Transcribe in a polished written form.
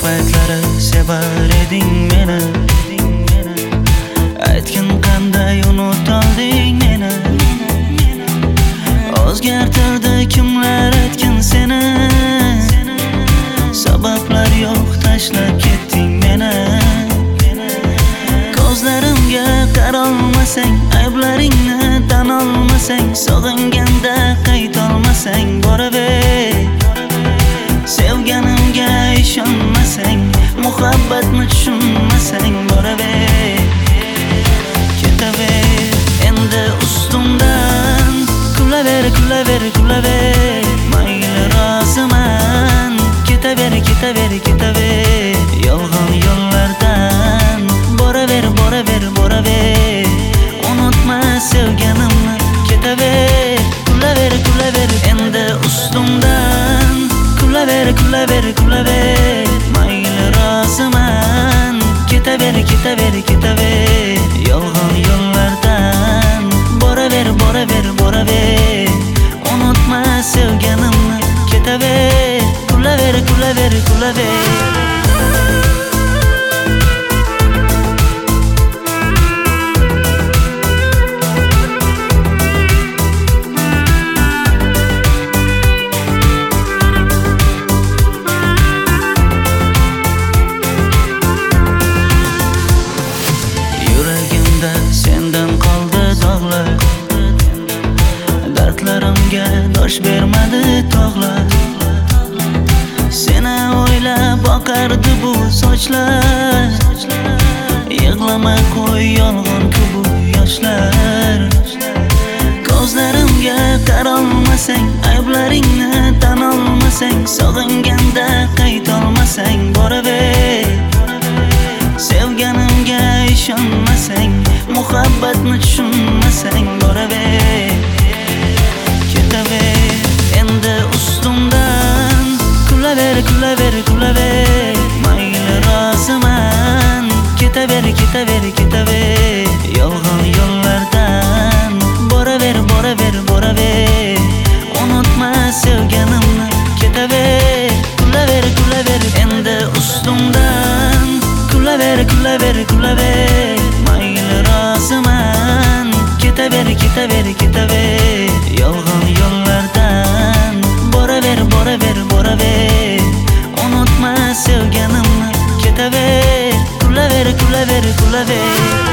paytlari sevar eding meni. Aytgin qanday unutding meni. O'zgartirdi kimlar aytgin seni. Sabablar yo'q tashlab ketding meni. Ko'zlarimga qarolmasang, ayblaringni tan olmasang, sog'inganda qaytolmasang boraver. Sevganimga ishonmasang, muhabbatni tushunmasang boraver. Ketaver endi ustimdan, kulaver, kulaver, kulaver. Mayli roziman, ketaver, ketaver, ketaver. Yolg'on yo'llardan boraver, boraver, boraver. Unutma sevganimni, ketaver, kulaver, kulaver. Endi ustimdan, kulaver, kulaver, kulaver. Mayli roziman, ketaver, ketaver, ketaver. Yolg'on yo'llardan boraver, boraver, boraver. Unutma sevganimni, ketaver, kulaver, kulaver, kulaver. Sendan qoldi dog'lar, dardlarimga dosh bermadi tog'lar. Seni o'ylab boqardi bu sochlar. Yig'lama qo'y yolg'on-ku bu yoshlar. Ko'zlarimga qarolmasang, ayblaringni tan olmasang, sog'inganda qaytolmasang boraver. Sevganimga ishonmasang, muhabbatni tushunmasang boraver. Ketaver endi ustimdan, kulaver, kulaver, kulaver. Mayli roziman, ketaver, ketaver, ketaver. Yolg'on yo'llardan boraver, boraver, boraver. Unutma sevganimni, ketaver, kulaver, kulaver. Endi ustimdan, kulaver, kulaver, kulaver. Mayli roziman, ketaver, ketaver, ketaver. Yolg'on yo'llardan boraver, boraver, boraver. Unutma sevganimni, ketaver, kulaver, kulaver, kulaver.